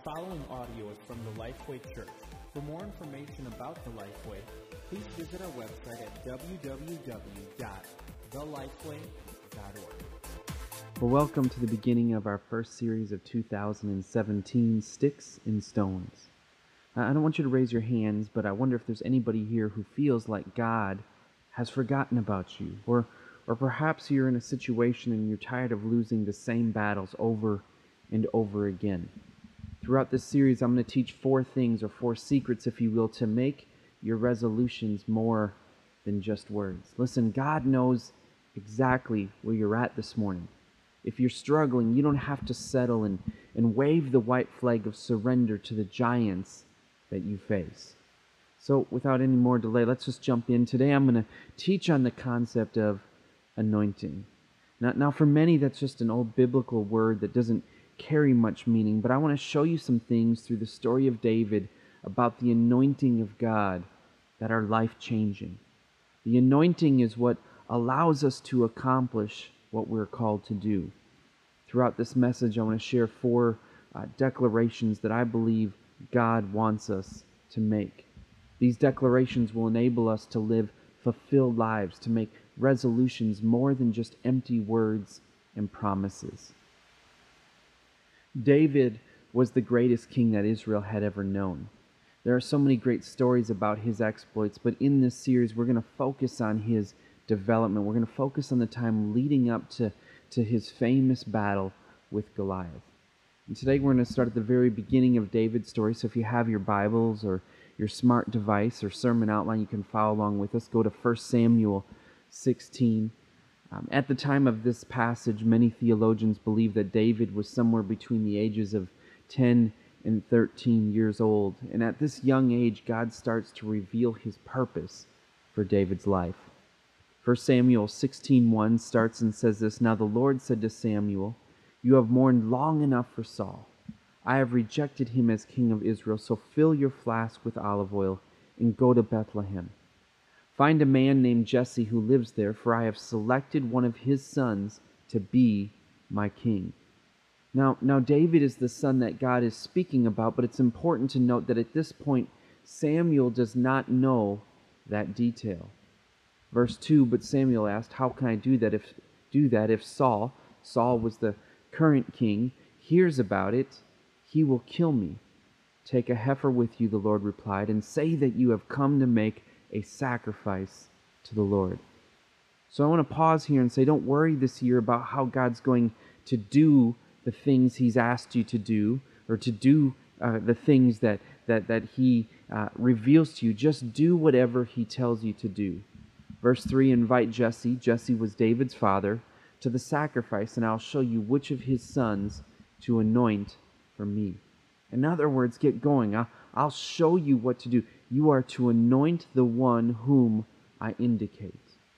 following audio is from the Lifeway Church. For more information about the Lifeway, please visit our website at www.thelifeway.org. Well, welcome to the beginning of our first series of 2017, Sticks and Stones. I don't want you to raise your hands, but I wonder if there's anybody here who feels like God has forgotten about you, or perhaps you're in a situation and you're tired of losing the same battles over and over again. Throughout this series, I'm going to teach four things, or four secrets, if you will, to make your resolutions more than just words. Listen, God knows exactly where you're at this morning. If you're struggling, you don't have to settle and wave the white flag of surrender to the giants that you face. So without any more delay, let's just jump in. Today I'm going to teach on the concept of anointing. Now for many, that's just an old biblical word that doesn't carry much meaning, but I want to show you some things through the story of David about the anointing of God that are life-changing. The anointing is what allows us to accomplish what we're called to do. Throughout this message, I want to share four declarations that I believe God wants us to make. These declarations will enable us to live fulfilled lives, to make resolutions more than just empty words and promises. David was the greatest king that Israel had ever known. There are so many great stories about his exploits, but in this series we're going to focus on his development. We're going to focus on the time leading up to his famous battle with Goliath. And today we're going to start at the very beginning of David's story, so if you have your Bibles or your smart device or sermon outline, you can follow along with us. Go to 1 Samuel 16. At the time of this passage, many theologians believe that David was somewhere between the ages of 10 and 13 years old. And at this young age, God starts to reveal his purpose for David's life. 1 Samuel 16:1 starts and says this, "Now the Lord said to Samuel, 'You have mourned long enough for Saul. I have rejected him as king of Israel, so fill your flask with olive oil and go to Bethlehem. Find a man named Jesse who lives there, for I have selected one of his sons to be my king.'" Now David is the son that God is speaking about, but it's important to note that at this point, Samuel does not know that detail. Verse 2, "But Samuel asked, 'How can I do that if Saul was the current king, hears about it? He will kill me.' 'Take a heifer with you,' the Lord replied, 'and say that you have come to make a sacrifice to the Lord.'" So I want to pause here and say, don't worry this year about how God's going to do the things he's asked you to do, or to do the things that he reveals to you. Just do whatever he tells you to do. Verse 3, "Invite Jesse," Jesse was David's father, "to the sacrifice, and I'll show you which of his sons to anoint for me." In other words, get going. I'll show you what to do. You are to anoint the one whom I indicate.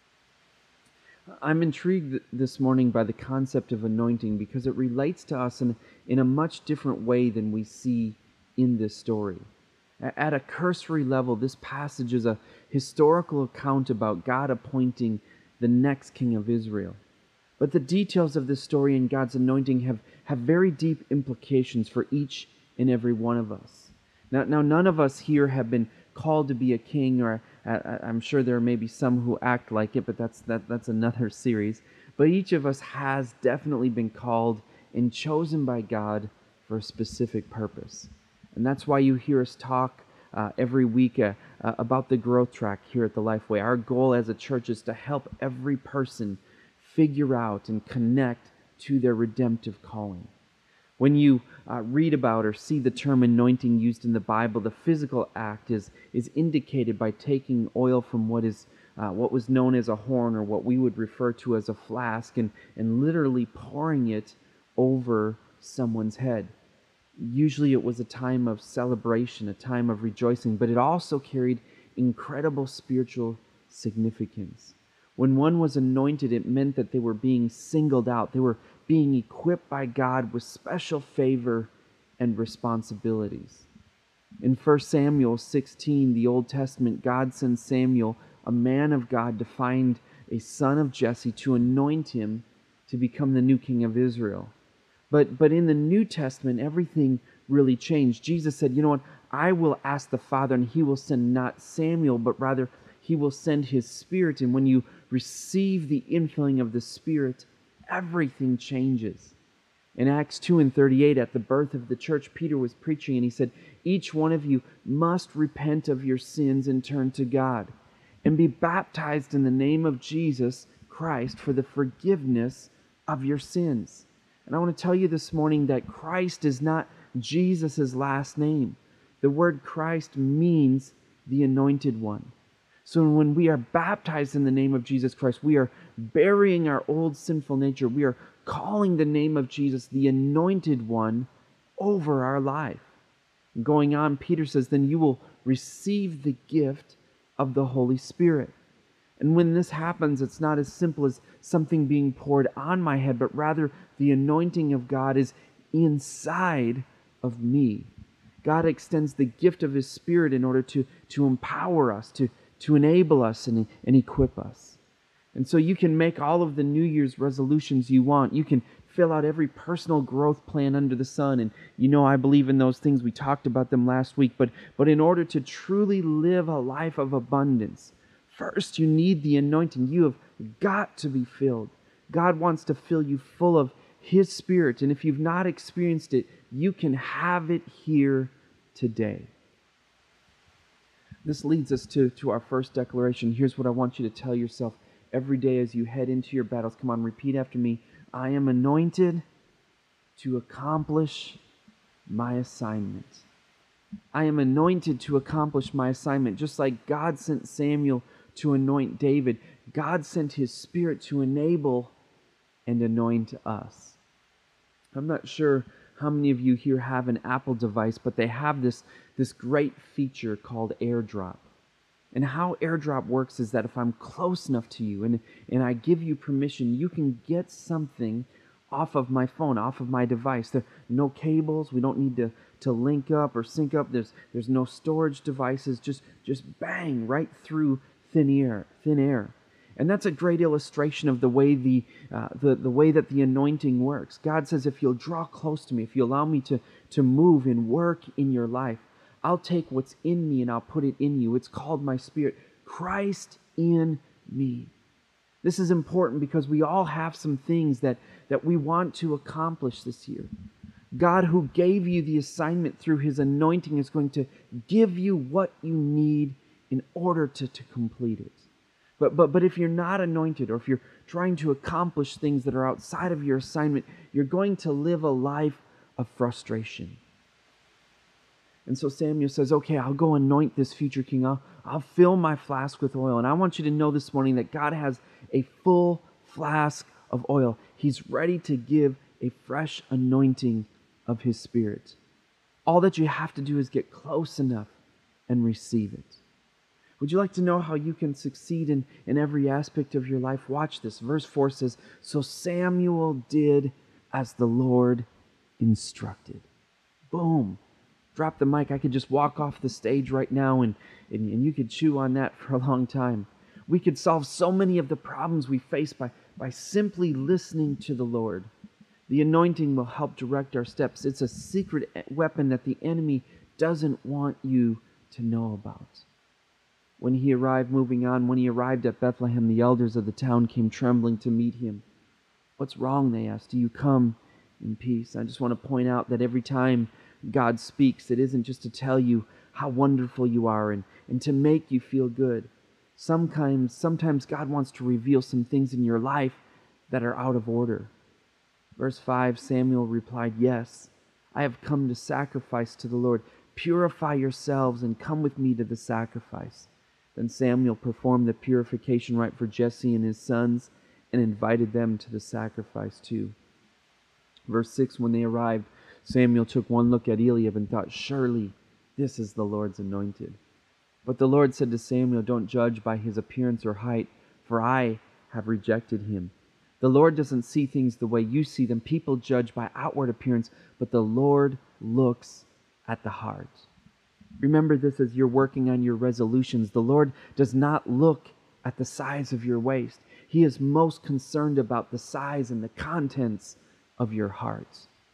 I'm intrigued this morning by the concept of anointing because it relates to us in a much different way than we see in this story. At a cursory level, this passage is a historical account about God appointing the next king of Israel. But the details of this story and God's anointing have very deep implications for each and every one of us. Now none of us here have been called to be a king, or I'm sure there may be some who act like it, but that's another series. But each of us has definitely been called and chosen by God for a specific purpose. And that's why you hear us talk every week about the growth track here at the Lifeway. Our goal as a church is to help every person figure out and connect to their redemptive calling. When you read about or see the term anointing used in the Bible, the physical act is indicated by taking oil from what was known as a horn, or what we would refer to as a flask, and literally pouring it over someone's head. Usually it was a time of celebration, a time of rejoicing, but it also carried incredible spiritual significance. When one was anointed, it meant that they were being singled out. They were being equipped by God with special favor and responsibilities. In 1 Samuel 16, the Old Testament, God sends Samuel, a man of God, to find a son of Jesse, to anoint him to become the new king of Israel. But in the New Testament, everything really changed. Jesus said, you know what? I will ask the Father, and he will send not Samuel, but rather he will send his Spirit. And when you receive the infilling of the Spirit, everything changes. In Acts 2:38, at the birth of the church, Peter was preaching, and he said, each one of you must repent of your sins and turn to God, and be baptized in the name of Jesus Christ for the forgiveness of your sins. And I want to tell you this morning that Christ is not Jesus' last name. The word Christ means the Anointed One. So when we are baptized in the name of Jesus Christ, we are burying our old sinful nature. We are calling the name of Jesus, the Anointed One, over our life. And going on, Peter says, then you will receive the gift of the Holy Spirit. And when this happens, it's not as simple as something being poured on my head, but rather the anointing of God is inside of me. God extends the gift of His Spirit in order to empower us, to enable us and equip us. And so you can make all of the New Year's resolutions you want. You can fill out every personal growth plan under the sun. And you know I believe in those things. We talked about them last week. But in order to truly live a life of abundance, first you need the anointing. You have got to be filled. God wants to fill you full of His Spirit. And if you've not experienced it, you can have it here today. This leads us to our first declaration. Here's what I want you to tell yourself every day as you head into your battles. Come on, repeat after me. I am anointed to accomplish my assignment. I am anointed to accomplish my assignment. Just like God sent Samuel to anoint David, God sent His Spirit to enable and anoint us. I'm not sure how many of you here have an Apple device, but they have this great feature called AirDrop. And how AirDrop works is that if I'm close enough to you and I give you permission, you can get something off of my phone, off of my device. There are no cables. We don't need to link up or sync up. There's no storage devices. Just bang right through thin air. And that's a great illustration of the way the way that the anointing works. God says, if you'll draw close to me, if you allow me to move and work in your life, I'll take what's in me and I'll put it in you. It's called my Spirit. Christ in me. This is important because we all have some things that we want to accomplish this year. God, who gave you the assignment through His anointing, is going to give you what you need in order to complete it. But if you're not anointed, or if you're trying to accomplish things that are outside of your assignment, you're going to live a life of frustration. And so Samuel says, okay, I'll go anoint this future king. I'll fill my flask with oil. And I want you to know this morning that God has a full flask of oil. He's ready to give a fresh anointing of His Spirit. All that you have to do is get close enough and receive it. Would you like to know how you can succeed in every aspect of your life? Watch this. Verse 4 says, so Samuel did as the Lord instructed. Boom. Drop the mic. I could just walk off the stage right now and you could chew on that for a long time. We could solve so many of the problems we face by simply listening to the Lord. The anointing will help direct our steps. It's a secret weapon that the enemy doesn't want you to know about. When he arrived at Bethlehem, the elders of the town came trembling to meet him. What's wrong, they asked. Do you come in peace? I just want to point out that every time God speaks, it isn't just to tell you how wonderful you are and to make you feel good. Sometimes God wants to reveal some things in your life that are out of order. Verse 5, Samuel replied, yes, I have come to sacrifice to the Lord. Purify yourselves and come with me to the sacrifice. Then Samuel performed the purification rite for Jesse and his sons and invited them to the sacrifice too. Verse 6, when they arrived, Samuel took one look at Eliab and thought, surely this is the Lord's anointed. But the Lord said to Samuel, don't judge by his appearance or height, for I have rejected him. The Lord doesn't see things the way you see them. People judge by outward appearance, but the Lord looks at the heart. Remember this as you're working on your resolutions. The Lord does not look at the size of your waist. He is most concerned about the size and the contents of your heart.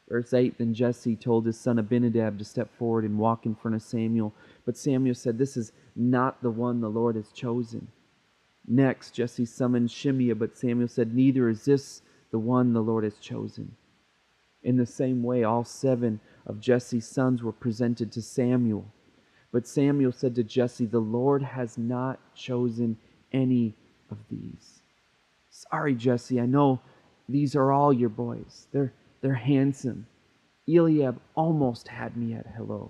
Verse 8, then Jesse told his son Abinadab to step forward and walk in front of Samuel. But Samuel said, this is not the one the Lord has chosen. Next, Jesse summoned Shimea, but Samuel said, neither is this the one the Lord has chosen. In the same way, all 7 of Jesse's sons were presented to Samuel. But Samuel said to Jesse, the Lord has not chosen any of these. Sorry, Jesse, I know these are all your boys. They're handsome. Eliab almost had me at hello.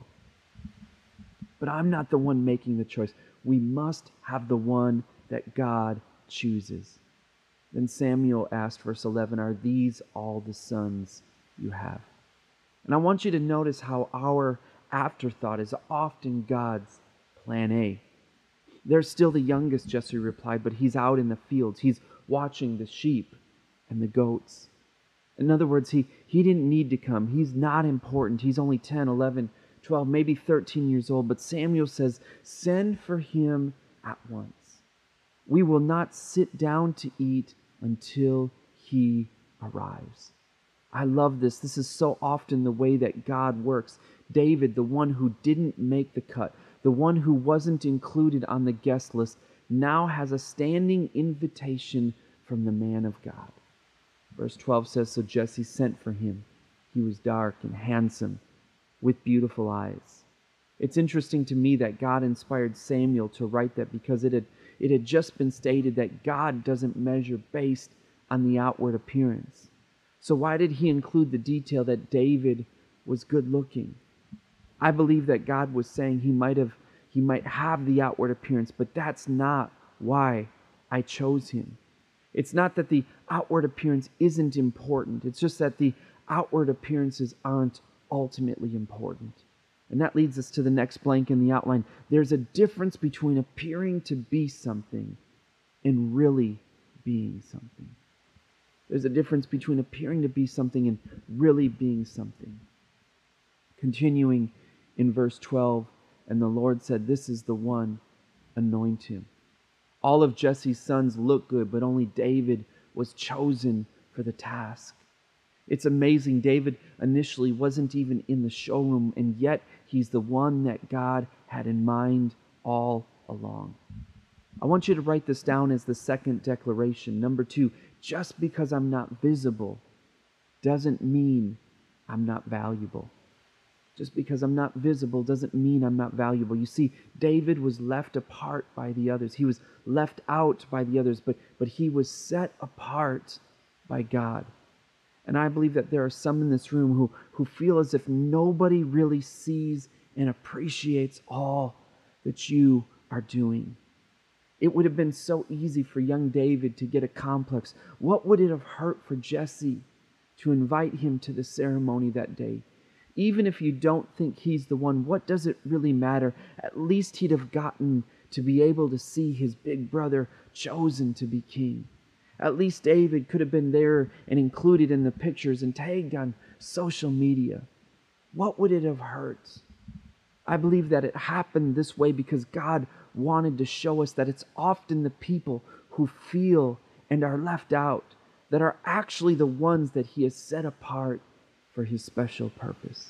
But I'm not the one making the choice. We must have the one that God chooses. Then Samuel asked, verse 11, are these all the sons you have? And I want you to notice how our afterthought is often God's plan A. They're still the youngest, Jesse replied, but he's out in the fields. He's watching the sheep and the goats. In other words, he didn't need to come. He's not important. He's only 10, 11, 12, maybe 13 years old. But Samuel says, send for him at once. We will not sit down to eat until he arrives. I love this. This is so often the way that God works. David, the one who didn't make the cut, the one who wasn't included on the guest list, now has a standing invitation from the man of God. Verse 12 says, so Jesse sent for him. He was dark and handsome, with beautiful eyes. It's interesting to me that God inspired Samuel to write that because it had just been stated that God doesn't measure based on the outward appearance. So why did he include the detail that David was good looking? I believe that God was saying he might have the outward appearance, but that's not why I chose him. It's not that the outward appearance isn't important. It's just that the outward appearances aren't ultimately important. And that leads us to the next blank in the outline. There's a difference between appearing to be something and really being something. There's a difference between appearing to be something and really being something. Continuing in verse 12, and the Lord said, this is the one, anoint him. All of Jesse's sons look good, but only David was chosen for the task. It's amazing. David initially wasn't even in the showroom, and yet he's the one that God had in mind all along. I want you to write this down as the second declaration. Number 2, just because I'm not visible doesn't mean I'm not valuable. Just because I'm not visible doesn't mean I'm not valuable. You see, David was left apart by the others. He was left out by the others, but he was set apart by God. And I believe that there are some in this room who feel as if nobody really sees and appreciates all that you are doing. It would have been so easy for young David to get a complex. What would it have hurt for Jesse to invite him to the ceremony that day? Even if you don't think he's the one, what does it really matter? At least he'd have gotten to be able to see his big brother chosen to be king. At least David could have been there and included in the pictures and tagged on social media. What would it have hurt? I believe that it happened this way because God wanted to show us that it's often the people who feel and are left out that are actually the ones that he has set apart for his special purpose.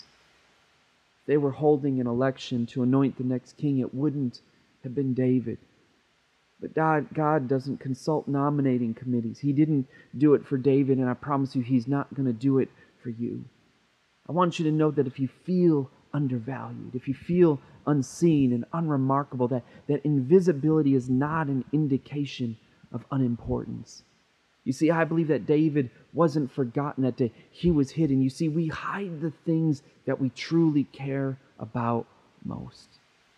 If they were holding an election to anoint the next king, it wouldn't have been David. But God doesn't consult nominating committees. He didn't do it for David, and I promise you he's not going to do it for you. I want you to know that if you feel undervalued, if you feel unseen and unremarkable, that invisibility is not an indication of unimportance. You see, I believe that David wasn't forgotten that day. He was hidden. You see, we hide the things that we truly care about most.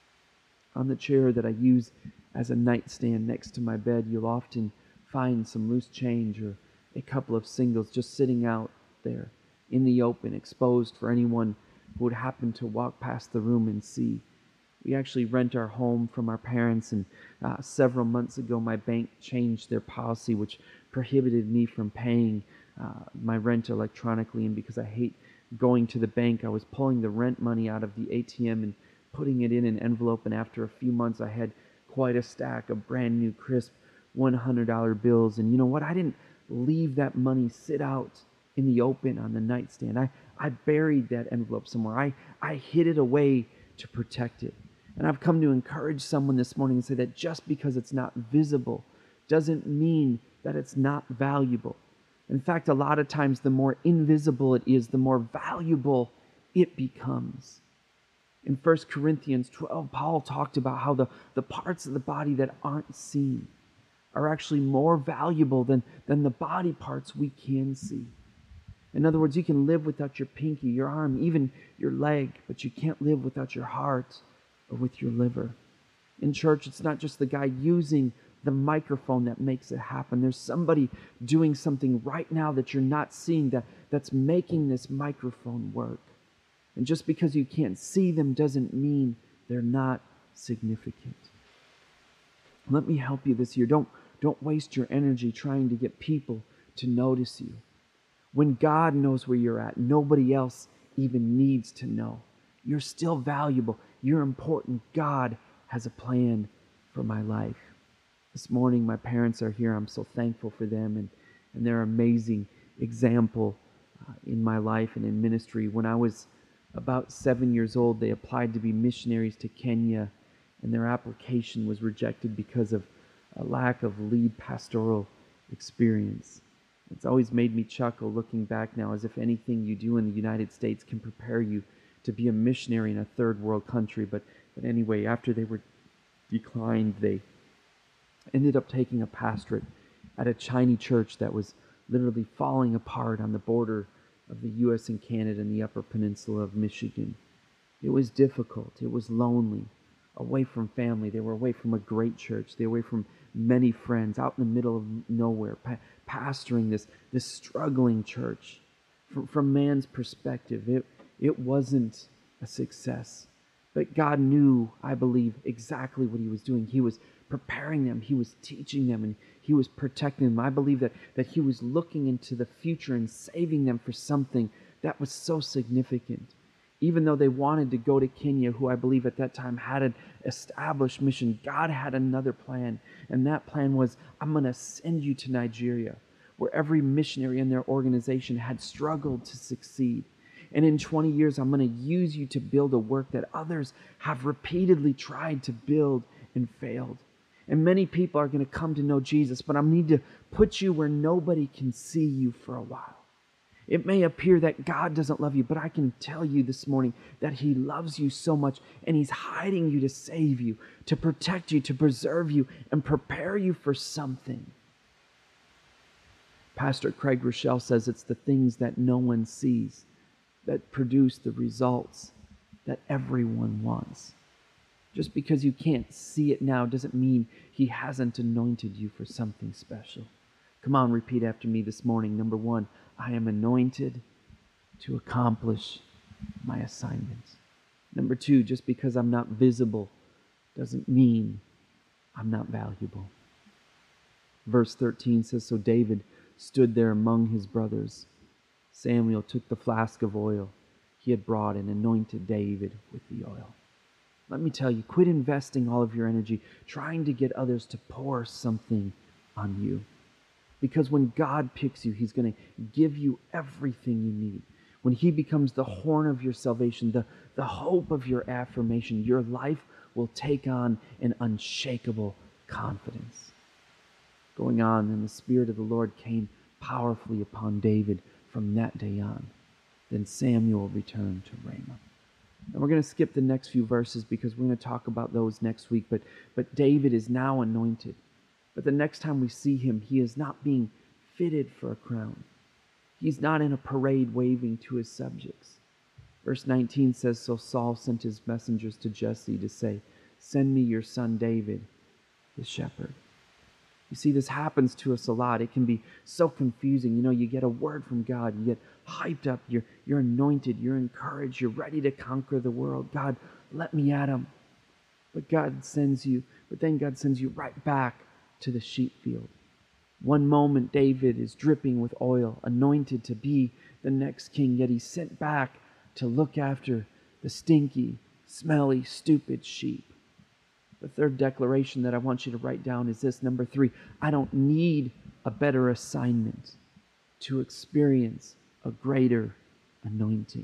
On the chair that I use as a nightstand next to my bed, you'll often find some loose change or a couple of singles just sitting out there in the open, exposed for anyone who would happen to walk past the room and see. We actually rent our home from our parents, and several months ago my bank changed their policy, which prohibited me from paying my rent electronically. And because I hate going to the bank, I was pulling the rent money out of the ATM and putting it in an envelope, and after a few months I had quite a stack of brand new crisp $100 bills. And you know what? I didn't leave that money sit out in the open on the nightstand. I buried that envelope somewhere. I hid it away to protect it. And I've come to encourage someone this morning and say that just because it's not visible doesn't mean that it's not valuable. In fact, a lot of times the more invisible it is, the more valuable it becomes. In 1 Corinthians 12, Paul talked about how the parts of the body that aren't seen are actually more valuable than the body parts we can see. In other words, you can live without your pinky, your arm, even your leg, but you can't live without your heart or with your liver. In church, it's not just the guy using the microphone that makes it happen. There's somebody doing something right now that you're not seeing that's making this microphone work. And just because you can't see them doesn't mean they're not significant. Let me help you this year. Don't waste your energy trying to get people to notice you. When God knows where you're at, nobody else even needs to know. You're still valuable. You're important. God has a plan for my life. This morning, my parents are here. I'm so thankful for them, and they're an amazing example in my life and in ministry. When I was about 7 years old, they applied to be missionaries to Kenya, and their application was rejected because of a lack of lead pastoral experience. It's always made me chuckle looking back now, as if anything you do in the United States can prepare you to be a missionary in a third world country. But anyway, after they were declined, they ended up taking a pastorate at a Chinese church that was literally falling apart on the border of the U.S. and Canada in the Upper Peninsula of Michigan. It was difficult. It was lonely. Away from family. They were away from a great church. They were away from many friends, out in the middle of nowhere, pastoring this struggling church. From man's perspective, it wasn't a success. But God knew, I believe, exactly what He was doing. He was preparing them. He was teaching them, and He was protecting them. I believe that He was looking into the future and saving them for something that was so significant. Even though they wanted to go to Kenya, who I believe at that time had an established mission, God had another plan. And that plan was, I'm going to send you to Nigeria, where every missionary in their organization had struggled to succeed. And in 20 years, I'm going to use you to build a work that others have repeatedly tried to build and failed. And many people are going to come to know Jesus, but I need to put you where nobody can see you for a while. It may appear that God doesn't love you, but I can tell you this morning that He loves you so much, and He's hiding you to save you, to protect you, to preserve you, and prepare you for something. Pastor Craig Rochelle says it's the things that no one sees that produce the results that everyone wants. Just because you can't see it now doesn't mean He hasn't anointed you for something special. Come on, repeat after me this morning. Number one, I am anointed to accomplish my assignments. Number two, just because I'm not visible doesn't mean I'm not valuable. Verse 13 says, so David stood there among his brothers. Samuel took the flask of oil he had brought and anointed David with the oil. Let me tell you, quit investing all of your energy trying to get others to pour something on you. Because when God picks you, He's going to give you everything you need. When He becomes the horn of your salvation, the hope of your affirmation, your life will take on an unshakable confidence. Going on, and the Spirit of the Lord came powerfully upon David from that day on. Then Samuel returned to Ramah. And we're going to skip the next few verses because we're going to talk about those next week. But David is now anointed. But the next time we see him, he is not being fitted for a crown. He's not in a parade waving to his subjects. Verse 19 says, so Saul sent his messengers to Jesse to say, send me your son David, the shepherd. You see, this happens to us a lot. It can be so confusing. You know, you get a word from God. You get hyped up. You're anointed. You're encouraged. You're ready to conquer the world. God, let me at him. But then God sends you right back to the sheep field. One moment David is dripping with oil, anointed to be the next king, yet he's sent back to look after the stinky, smelly, stupid sheep. The third declaration that I want you to write down is this, number 3, I don't need a better assignment to experience a greater anointing.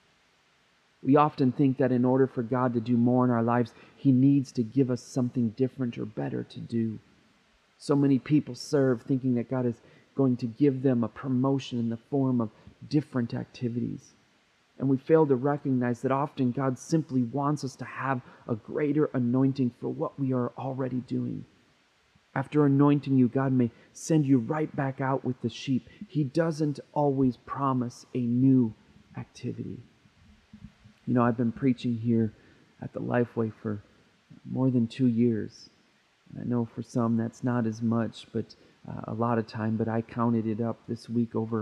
We often think that in order for God to do more in our lives, He needs to give us something different or better to do. So many people serve thinking that God is going to give them a promotion in the form of different activities. And we fail to recognize that often God simply wants us to have a greater anointing for what we are already doing. After anointing you, God may send you right back out with the sheep. He doesn't always promise a new activity. You know, I've been preaching here at the Lifeway for more than 2 years. I know for some that's not as much, but a lot of time, but I counted it up this week, over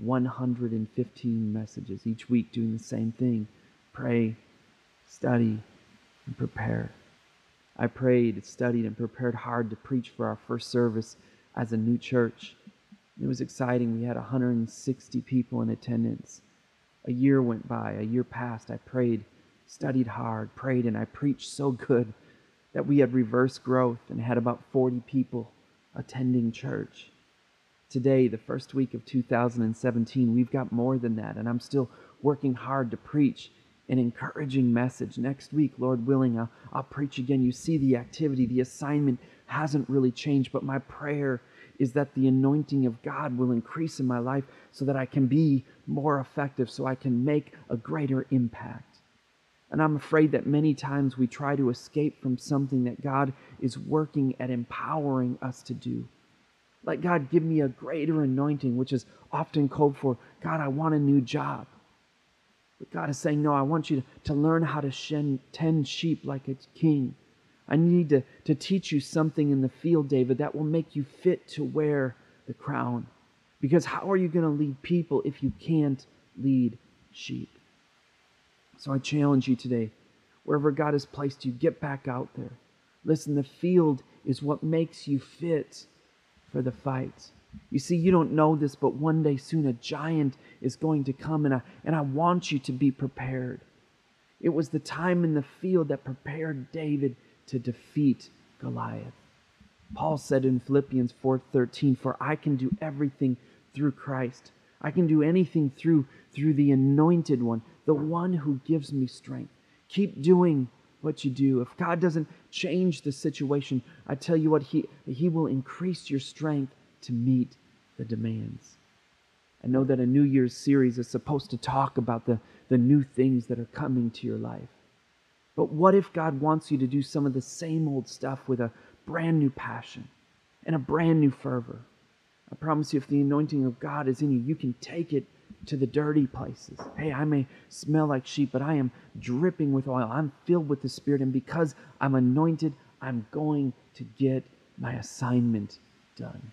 115 messages, each week doing the same thing: pray, study, and prepare. I prayed, studied, and prepared hard to preach for our first service as a new church. It was exciting. We had 160 people in attendance. A year went by, a year passed. I prayed, studied hard, prayed, and I preached so good that we had reverse growth and had about 40 people attending church. Today, the first week of 2017, we've got more than that, and I'm still working hard to preach an encouraging message. Next week, Lord willing, I'll preach again. You see, the activity, the assignment hasn't really changed, but my prayer is that the anointing of God will increase in my life so that I can be more effective, so I can make a greater impact. And I'm afraid that many times we try to escape from something that God is working at empowering us to do. Like, God, give me a greater anointing, which is often called for, God, I want a new job. But God is saying, no, I want you to learn how to tend sheep like a king. I need to teach you something in the field, David, that will make you fit to wear the crown. Because how are you going to lead people if you can't lead sheep? So I challenge you today, wherever God has placed you, get back out there. Listen, the field is what makes you fit for the fight. You see, you don't know this, but one day soon a giant is going to come, and I want you to be prepared. It was the time in the field that prepared David to defeat Goliath. Paul said in Philippians 4:13, "For I can do everything through Christ. I can do anything through the anointed one, the one who gives me strength." Keep doing what you do. If God doesn't change the situation, I tell you what, He will increase your strength to meet the demands. I know that a New Year's series is supposed to talk about the new things that are coming to your life. But what if God wants you to do some of the same old stuff with a brand new passion and a brand new fervor? I promise you, if the anointing of God is in you, you can take it to the dirty places. Hey, I may smell like sheep, but I am dripping with oil. I'm filled with the Spirit, and because I'm anointed, I'm going to get my assignment done.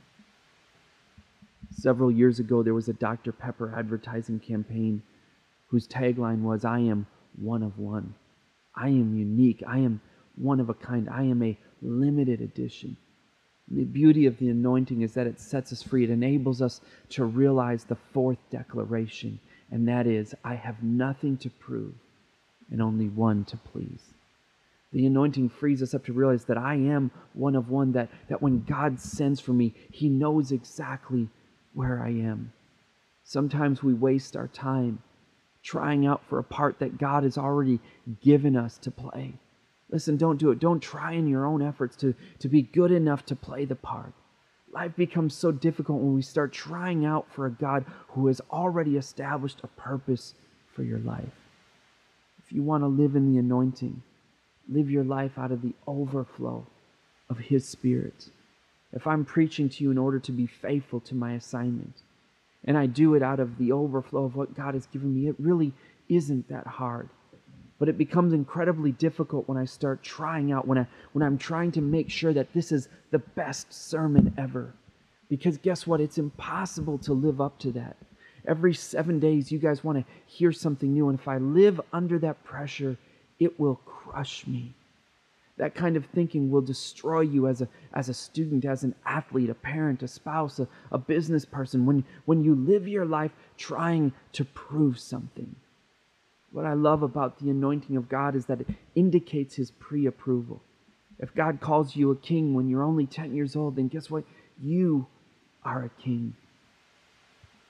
Several years ago, there was a Dr. Pepper advertising campaign whose tagline was, "I am one of one. I am unique. I am one of a kind. I am a limited edition." The beauty of the anointing is that it sets us free. It enables us to realize the fourth declaration, and that is, I have nothing to prove and only one to please. The anointing frees us up to realize that I am one of one, that when God sends for me, He knows exactly where I am. Sometimes we waste our time trying out for a part that God has already given us to play. Listen, don't do it. Don't try in your own efforts to be good enough to play the part. Life becomes so difficult when we start trying out for a God who has already established a purpose for your life. If you want to live in the anointing, live your life out of the overflow of His Spirit. If I'm preaching to you in order to be faithful to my assignment, and I do it out of the overflow of what God has given me, it really isn't that hard. But it becomes incredibly difficult when I start trying out, when I'm trying to make sure that this is the best sermon ever. Because guess what? It's impossible to live up to that. Every 7 days, you guys want to hear something new. And if I live under that pressure, it will crush me. That kind of thinking will destroy you as a student, as an athlete, a parent, a spouse, a business person. When you live your life trying to prove something. What I love about the anointing of God is that it indicates His pre-approval. If God calls you a king when you're only 10 years old, then guess what? You are a king.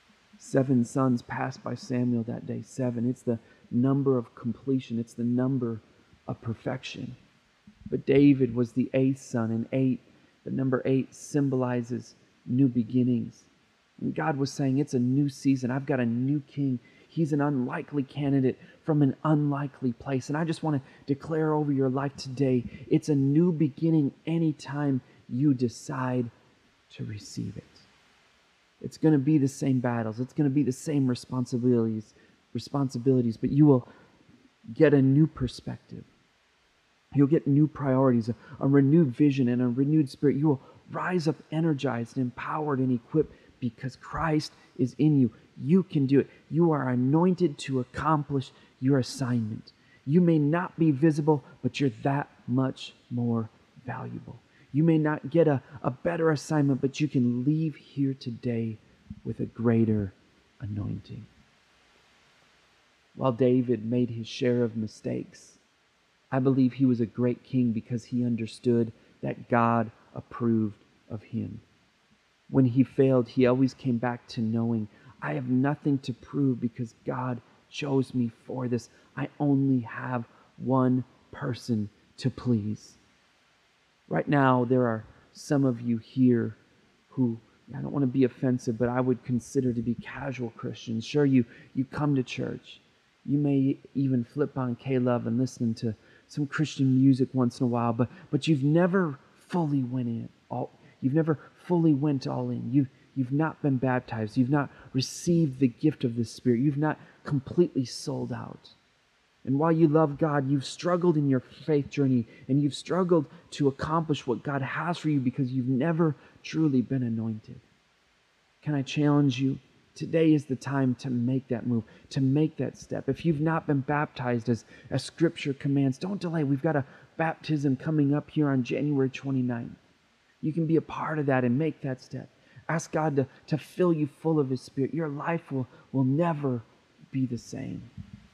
7 sons passed by Samuel that day. 7. It's the number of completion. It's the number of perfection. But David was the 8th son, and the number 8 symbolizes new beginnings. And God was saying, it's a new season. I've got a new king. He's an unlikely candidate from an unlikely place. And I just want to declare over your life today, it's a new beginning anytime you decide to receive it. It's going to be the same battles. It's going to be the same responsibilities, but you will get a new perspective. You'll get new priorities, a renewed vision, and a renewed spirit. You will rise up energized, empowered, and equipped because Christ is in you. You can do it. You are anointed to accomplish your assignment. You may not be visible, but you're that much more valuable. You may not get a better assignment, but you can leave here today with a greater anointing. While David made his share of mistakes, I believe he was a great king because he understood that God approved of him. When he failed, he always came back to knowing, I have nothing to prove because God chose me for this. I only have one person to please. Right now, there are some of you here who, I don't want to be offensive, but I would consider to be casual Christians. Sure, you come to church. You may even flip on K-Love and listen to some Christian music once in a while, but you've never fully went in. You've never fully went all in. You've not been baptized. You've not received the gift of the Spirit. You've not completely sold out. And while you love God, you've struggled in your faith journey, and you've struggled to accomplish what God has for you because you've never truly been anointed. Can I challenge you? Today is the time to make that move, to make that step. If you've not been baptized as Scripture commands, don't delay. We've got a baptism coming up here on January 29th. You can be a part of that and make that step. Ask God to fill you full of His Spirit. Your life will never be the same.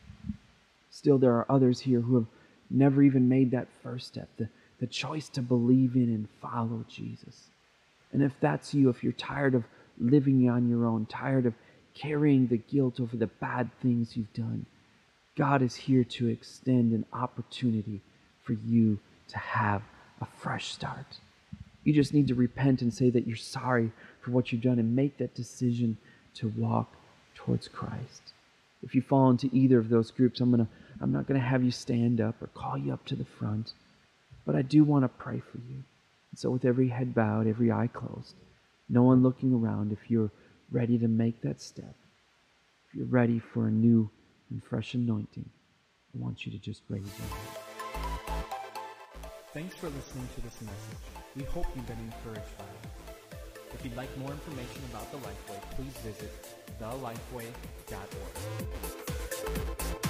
Still, there are others here who have never even made that first step, the choice to believe in and follow Jesus. And if that's you, if you're tired of living on your own, tired of carrying the guilt over the bad things you've done, God is here to extend an opportunity for you to have a fresh start. You just need to repent and say that you're sorry for what you've done and make that decision to walk towards Christ. If you fall into either of those groups, I'm not going to have you stand up or call you up to the front, but I do want to pray for you. And so with every head bowed, every eye closed, no one looking around, if you're ready to make that step, if you're ready for a new and fresh anointing, I want you to just raise your hand. Thanks for listening to this message. We hope you've been encouraged by it. If you'd like more information about The Lifeway, please visit thelifeway.org.